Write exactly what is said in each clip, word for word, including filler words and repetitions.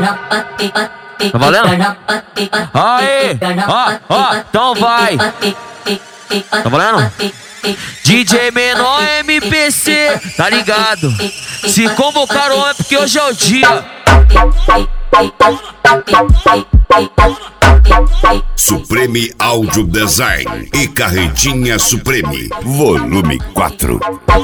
Tá valendo? Aê, ó, ó, então vai. Tá valendo? D J Menor M P C, tá ligado? Se convocaram é porque hoje é o dia. Supreme Audio Design e Carretinha Supreme, volume quatro.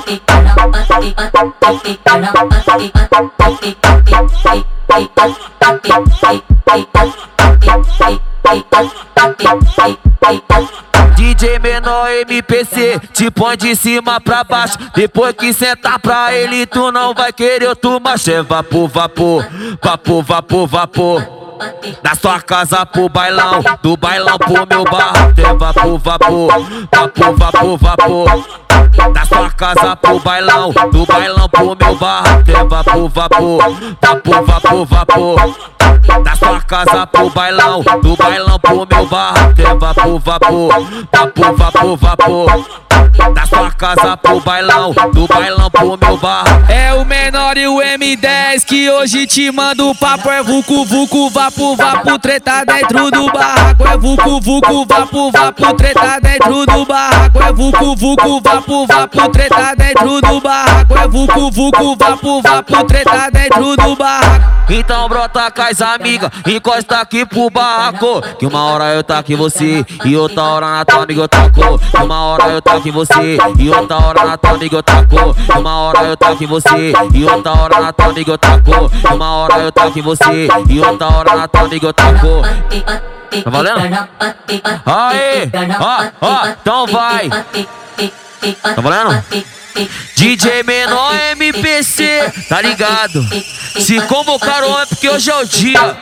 D J Menor M P C, te põe de cima pra baixo. Depois que sentar pra ele, tu não vai querer outro macho. É vapor, vapor, vapor, vapor, vapor. Da sua casa pro bailão, do bailão pro meu bar. É vapor, vapor, vapor, vapor, vapor. Da sua casa pro bailão, do bailão pro meu bar. É vapor, vapor, vapor, vapor, vapor. Da sua casa pro bailão, do bailão pro meu bar. É vapor, vapor, vapor, vapor, vapor. Da sua casa pro bailão, do bailão pro meu bar. É o Menor e o M dez que hoje te manda o papo. É vucu, vucu, vapo, vapo, treta dentro do barraco. É vucu, vucu, vapo, vapo, treta dentro do barraco. É vucu, vucu, vapo, vapo, treta dentro do barraco. É vucu, vucu, vapo, vapo, treta dentro do barraco. Então brota com as amigas, encosta aqui pro barraco. Que uma hora eu taco em você e outra hora na tua amiga eu taco. Que uma hora eu taco em você e outra hora na tua amiga eu taco. Que uma hora eu taco em você e outra hora na tua amiga eu taco. Que uma hora eu taco em você e outra hora na tua amiga eu taco. Tá valendo? Aê, ó, ó, então vai. Tá valendo? D J Menor M P C, tá ligado? Se convocaram é porque hoje é o dia.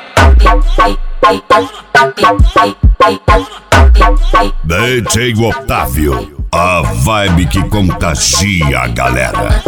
D J Otávio, a vibe que contagia a galera.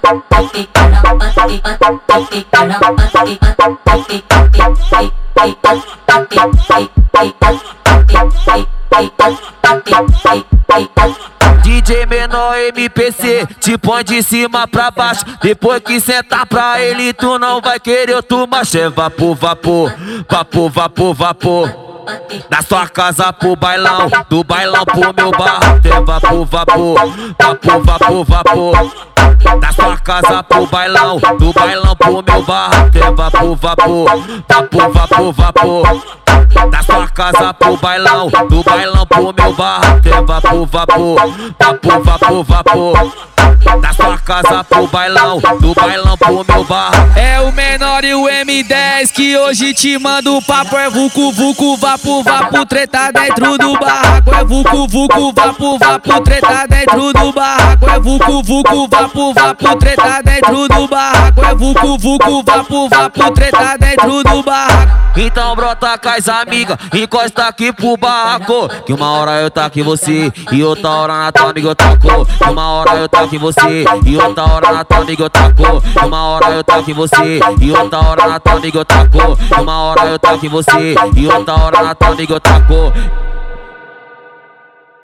D J Menor M P C, te põe de cima pra baixo. Depois que sentar pra ele, tu não vai querer outro macho. É vapor, vapor, vapor, vapor, vapor. Da sua casa pro bailão, do bailão pro meu bar. É vapor, vapor, vapor, vapor, vapor. Da sua casa pro bailão, do bailão pro meu bar. É vapor, vapor, vapor, vapor, vapor. Da sua casa pro bailão, do bailão pro meu bar. É vapor, vapor, vapor, vapor, vapor. Da sua casa pro bailão, do bailão pro meu bar. É o Menor e o M dez que hoje te manda o papo. É vucu, vucu, vapo, vapo, treta dentro do barraco. É vucu, vucu, vapo, vapo, treta dentro do barraco. É vucu, vucu, vapo, vapo, treta dentro do barraco. É vucu, vucu, vapo, vapo, treta dentro do barraco. Então brota com as amigas, encosta aqui pro barraco. Que uma hora eu taco em você e outra hora na tua amiga eu taco. Que uma hora eu taco em você e outra hora na tua amiga eu taco. Que uma hora eu taco em você e outra hora na tua amiga eu taco. Que uma hora eu taco em você e outra hora na tua amiga eu taco.